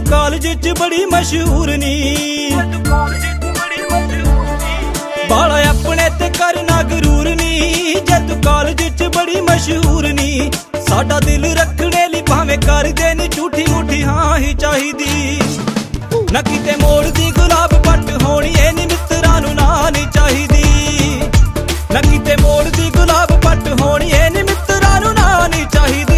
कालज च बड़ी मशहूर नी, बाला अपने ते करना गरूर नी। जे तू कालज च बड़ी मशहूर नी, साडा दिल रखने ली भावें कर देनी झूठी मूठी हाँ ही चाहिदी। ना किते मोड़ दी गुलाब पट होनी ए नी मित्तरां नूं ना नी चाहिदी। ना किते मोड़ दी गुलाब पट होनी ए नी मित्तरां नूं ना नी चाहिदी।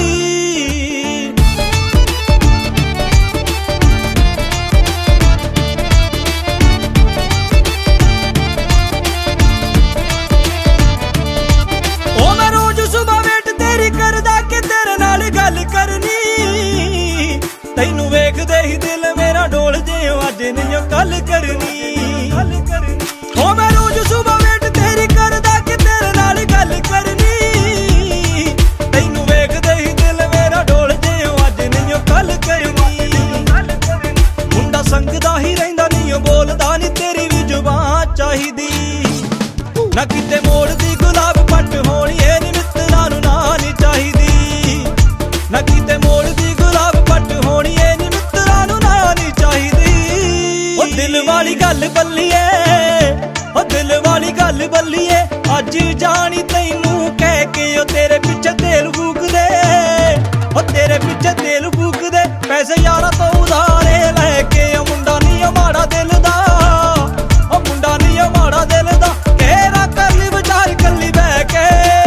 तैनू वेखदे ही दिल मेरा डोल जे अज नहीं कल करनी। ओ मैं रोज सुबह वेट तेरी करदा कि तेरे नाल गल करनी। तैनू वेखदे ही दिल मेरा डोल जे अज नहीं कल करनी। मुंडा संगदा ही रहिंदा नहीं बोलदा नहीं तेरी भी जुबान चाहिदी। ना किते मोड़ दी गुलाब पट होनी ए नी मित्तरां नूं ना नी चाहिदी। ना किते मोड़ दी गुलाब पट होनी ए नी मित्तरां नूं ना नी चाहिदी। ओ दिल वाली गल बल्लीए, ओ दिल वाली गल बल्लीए, अज जानी तैनू कह के ओ तेरे पिछे तेल फूक दे। ओ तेरे पिछे तेल फूक दे, पैसे यारा तो उधारे लैके। ओ मुंडा नहीं माड़ा दिल दा, ओ मुंडा नहीं माड़ा दिल दा, केरा कर ली विचार कल्ली बह के।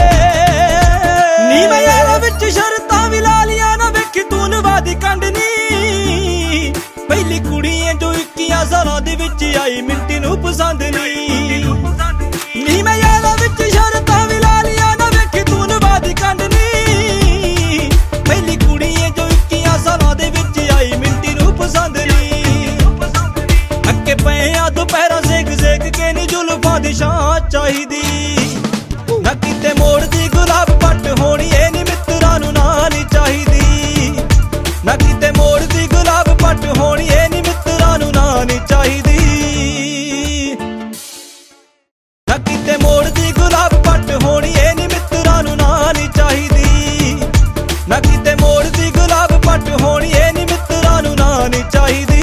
नी मैं यारा विच शरतां भी ला लिया ना, वेखी तू नवादी कंडनी। पहली कुड़ी है जो 21 सालां दे विच आई, मिंटी नूं पसंद नहीं। नी मैं यारा विच शरतां भी ला लिया ना, वेखी तू नवादी कंडनी। पहली कुड़ी है जो 21 सालां दे विच आई, मिंटी नूं पसंद नहीं। अक्के पए आ दोपहरा सेक सेक के नी जुल्फां दी छां चाहिदी। ना किते मोड़ दी गुलाब पट होनी ए नी मित्तरां नूं ना नी चाहिदी। ना किते मोड़ दी गुलाब पट होनी ए नी मित्तरां नूं ना नी चाहिदी। ना किते मोड़ दी गुलाब पट होनी ए नी मित्तरां नूं ना नी चाहिदी। ना किते मोड़ दी गुलाब पट होनी ए नी मित्तरां नूं ना नी चाहिदी।